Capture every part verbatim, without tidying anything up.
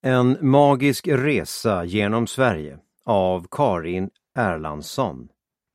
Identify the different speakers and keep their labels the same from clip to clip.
Speaker 1: En magisk resa genom Sverige av Karin Erlandsson.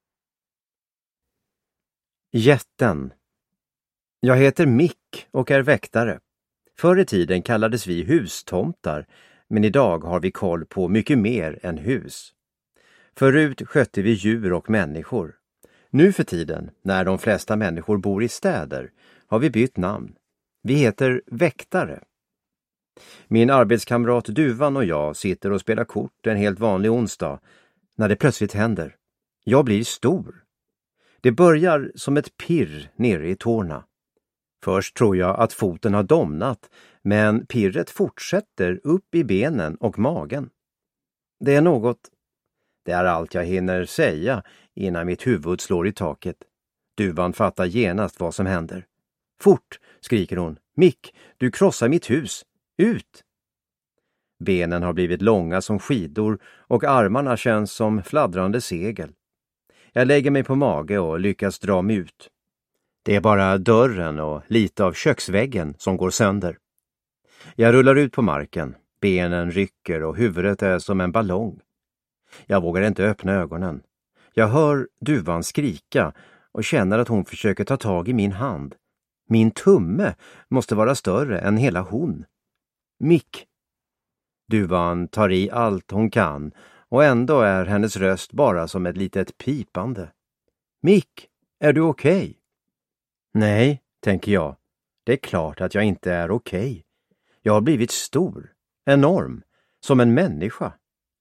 Speaker 1: Jätten. Jag heter Mick och är väktare. Förr i tiden kallades vi hustomtar, men idag har vi koll på mycket mer än hus. Förut skötte vi djur och människor. Nu för tiden, när de flesta människor bor i städer, har vi bytt namn. Vi heter väktare. Min arbetskamrat Duvan och jag sitter och spelar kort en helt vanlig onsdag när det plötsligt händer. Jag blir stor. Det börjar som ett pirr nere i tårna. Först tror jag att foten har domnat, men pirret fortsätter upp i benen och magen. Det är något... Det är allt jag hinner säga innan mitt huvud slår i taket. Duvan fattar genast vad som händer. Fort, skriker hon. Mick, du krossar mitt hus. Ut! Benen har blivit långa som skidor och armarna känns som fladdrande segel. Jag lägger mig på mage och lyckas dra mig ut. Det är bara dörren och lite av köksväggen som går sönder. Jag rullar ut på marken. Benen rycker och huvudet är som en ballong. Jag vågar inte öppna ögonen. Jag hör Duvan skrika och känner att hon försöker ta tag i min hand. Min tumme måste vara större än hela hon. Mick. Duvan tar i allt hon kan och ändå är hennes röst bara som ett litet pipande. Mick, är du okej? Okay? Nej, tänker jag. Det är klart att jag inte är okej. Okay. Jag har blivit stor, enorm, som en människa.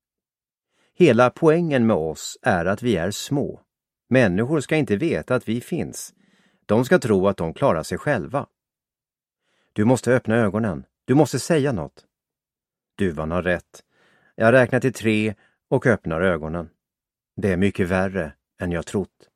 Speaker 1: Hela poängen med oss är att vi är små. Människor ska inte veta att vi finns. De ska tro att de klarar sig själva. Du måste öppna ögonen. Du måste säga något. Duvan har rätt. Jag räknar till tre och öppnar ögonen. Det är mycket värre än jag trott.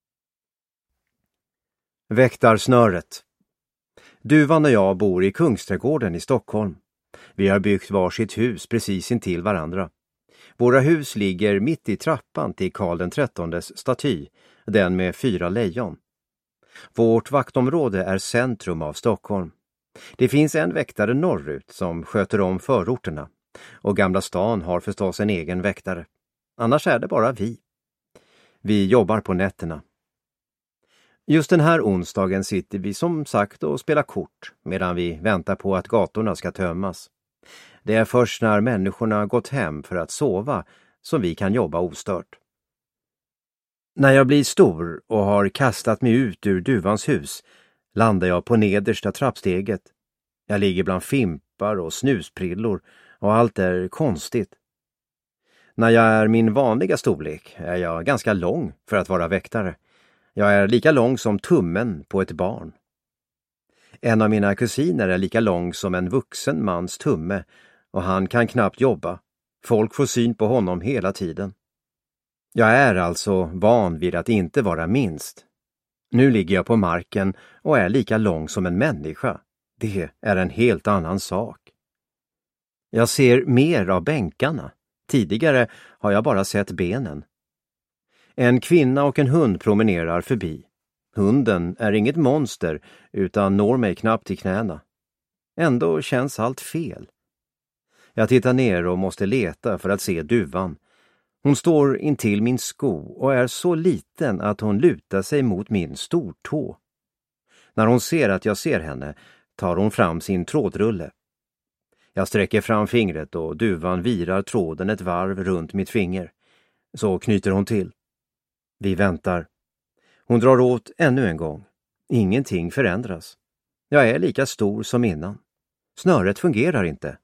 Speaker 1: Väktarsnöret. Duvan och jag bor i Kungsträdgården i Stockholm. Vi har byggt varsitt hus precis intill varandra. Våra hus ligger mitt i trappan till Karl den trettondes staty, den med fyra lejon. Vårt vaktområde är centrum av Stockholm. Det finns en väktare norrut som sköter om förorterna, och Gamla stan har förstås en egen väktare. Annars är det bara vi. Vi jobbar på nätterna. Just den här onsdagen sitter vi som sagt och spelar kort medan vi väntar på att gatorna ska tömmas. Det är först när människorna gått hem för att sova som vi kan jobba ostört. När jag blir stor och har kastat mig ut ur Duvans hus landar jag på nedersta trappsteget. Jag ligger bland fimpar och snusprillor och allt är konstigt. När jag är min vanliga storlek är jag ganska lång för att vara väktare. Jag är lika lång som tummen på ett barn. En av mina kusiner är lika lång som en vuxen mans tumme och han kan knappt jobba. Folk får syn på honom hela tiden. Jag är alltså van vid att inte vara minst. Nu ligger jag på marken och är lika lång som en människa. Det är en helt annan sak. Jag ser mer av bänkarna. Tidigare har jag bara sett benen. En kvinna och en hund promenerar förbi. Hunden är inget monster utan når mig knappt till knäna. Ändå känns allt fel. Jag tittar ner och måste leta för att se Duvan. Hon står intill min sko och är så liten att hon lutar sig mot min stortå. När hon ser att jag ser henne tar hon fram sin trådrulle. Jag sträcker fram fingret och Duvan virar tråden ett varv runt mitt finger. Så knyter hon till. Vi väntar. Hon drar åt ännu en gång. Ingenting förändras. Jag är lika stor som innan. Snöret fungerar inte.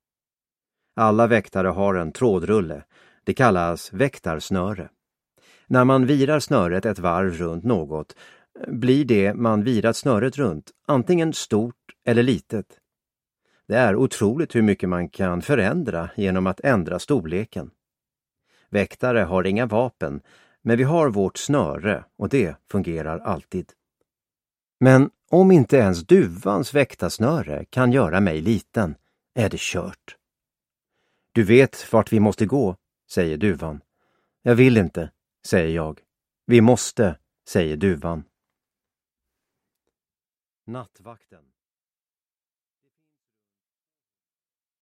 Speaker 1: Alla väktare har en trådrulle. Det kallas väktarsnöre. När man virar snöret ett varv runt något blir det man virat snöret runt antingen stort eller litet. Det är otroligt hur mycket man kan förändra genom att ändra storleken. Väktare har inga vapen, men vi har vårt snöre och det fungerar alltid. Men om inte ens Duvans väktarsnöre kan göra mig liten är det kört. Du vet vart vi måste gå, säger Duvan. Jag vill inte, säger jag. Vi måste, säger Duvan. Nattvakten.